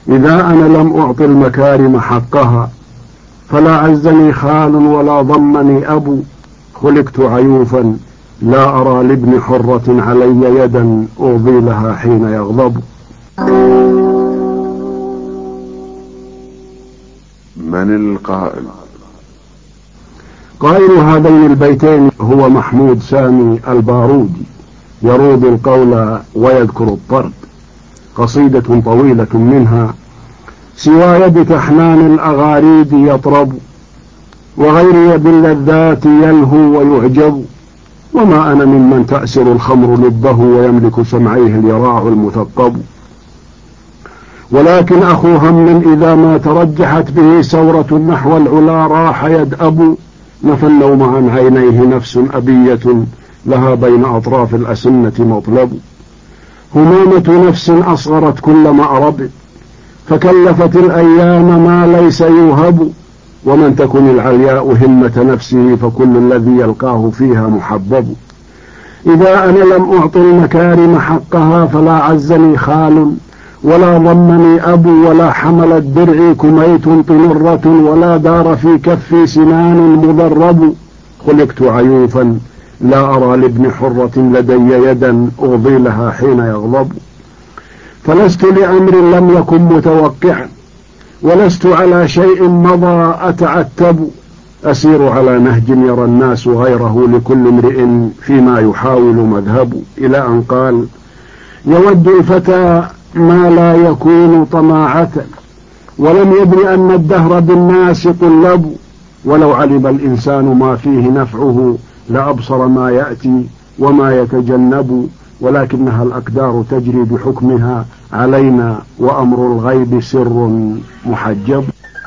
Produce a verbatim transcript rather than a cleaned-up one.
إذا أنا لم أعط المكارم حقها فلا عزني خال ولا ضمني أب. خلقت عيوفا لا أرى لابن حرة علي يدا أغضي لها حين يغضب. من القائل؟ قائل هذين البيتين هو محمود سامي البارودي، يروض القول ويذكر الطرد. قصيدة طويلة منها: سوى يد تحنان الأغاريد يطرب، وغيري باللذات يلهو ويعجب، وما أنا ممن تأسر الخمر لبه ويملك سمعيه اليراع المثقب. ولكن أخو هم إذا ما ترجحت به سورة نحو العلا راح يدأب. نفى النوم عن عينيه نفس أبية لها بين أطراف الأسنة مطلب. همامة نفس أصغرت كل مأرب، فكلفت الأيام ما ليس يوهب. ومن تكن العلياء همة نفسه فكل الذي يلقاه فيها محبب. إذا أنا لم أعط المكارم حقها فلا عزني خال ولا ضمني أب، ولا حملت درعي كميت طمرة، ولا دار في كفي سنان مضرب. خلقت عيوفا لا أرى لابن حرة لدي يدا أغضي لها حين يغضب. فلست لأمر لم يكن متوقعا، ولست على شيء مضى أتعتب. أسير على نهج يرى الناس غيره لكل امرئ فيما يحاول مذهب. إلى أن قال: يود الفتى ما لا يكون طماعة، ولم يدر أن الدهر بالناس قلب. ولو علم الإنسان ما فيه نفعه لأبصر ما يأتي وما يتجنب. ولكنها الأقدار تجري بحكمها علينا، وأمر الغيب سر محجب.